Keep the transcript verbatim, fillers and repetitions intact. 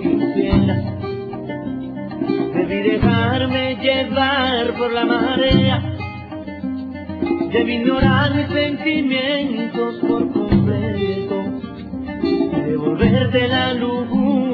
infiel. Debí dejarme llevar por la marea, debí ignorar mis sentimientos por completo y devolverte la lujuria